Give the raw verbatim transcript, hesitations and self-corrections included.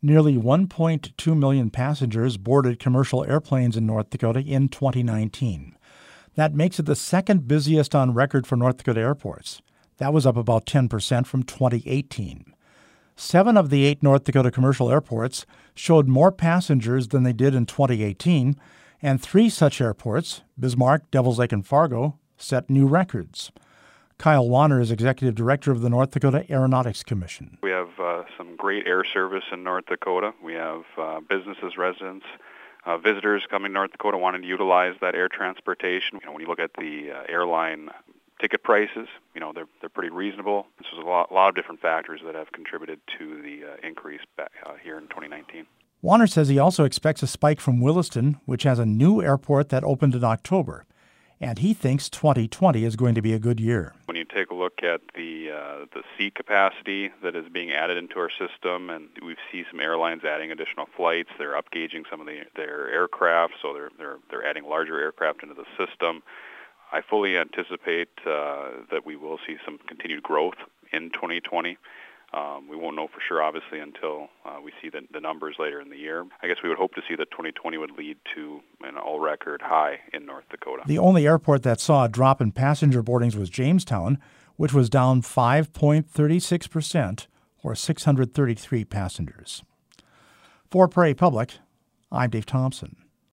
Nearly one point two million passengers boarded commercial airplanes in North Dakota in twenty nineteen. That makes it the second busiest on record for North Dakota airports. That was up about ten percent from twenty eighteen. Seven of the eight North Dakota commercial airports showed more passengers than they did in twenty eighteen, and three such airports, Bismarck, Devils Lake, and Fargo, set new records. Kyle Wanner is Executive Director of the North Dakota Aeronautics Commission. We have uh, some great air service in North Dakota. We have uh, businesses, residents, uh, visitors coming to North Dakota wanting to utilize that air transportation. You know, when you look at the uh, airline ticket prices, you know, they're they're pretty reasonable. This is a lot, lot of different factors that have contributed to the uh, increase back, uh, here in twenty nineteen. Wanner says he also expects a spike from Williston, which has a new airport that opened in October. And he thinks twenty twenty is going to be a good year. When you take a look at the uh, the seat capacity that is being added into our system, and we see some airlines adding additional flights, they're upgauging some of the, their aircraft, so they're they're they're adding larger aircraft into the system. I fully anticipate uh, that we will see some continued growth in twenty twenty. Um, we won't know for sure, obviously, until uh, we see the, the numbers later in the year. I guess we would hope to see that twenty twenty would lead to an all-record high in North Dakota. The only airport that saw a drop in passenger boardings was Jamestown, which was down five point three six percent, or six hundred thirty-three passengers. For Prairie Public, I'm Dave Thompson.